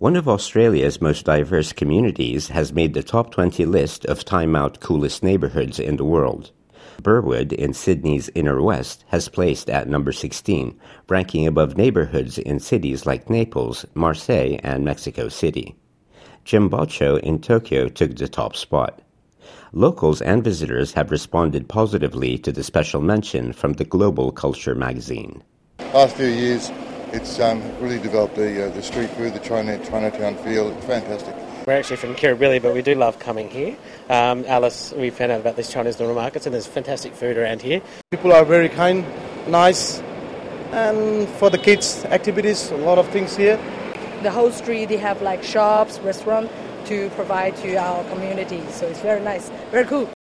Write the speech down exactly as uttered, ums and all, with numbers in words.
One of Australia's most diverse communities has made the top twenty list of Time Out coolest neighbourhoods in the world. Burwood in Sydney's Inner West has placed at number sixteen, ranking above neighbourhoods in cities like Naples, Marseille and Mexico City. Jimbocho in Tokyo took the top spot. Locals and visitors have responded positively to the special mention from the Global Culture magazine. Last few years, it's um, really developed the, uh, the street food, the China, Chinatown feel. It's fantastic. We're actually from Kirribilli, but we do love coming here. Um, Alice, we found out about these Chinese normal markets, and there's fantastic food around here. People are very kind, nice, and for the kids, activities, a lot of things here. The whole street, they have like shops, restaurants to provide to our community, so it's very nice, very cool.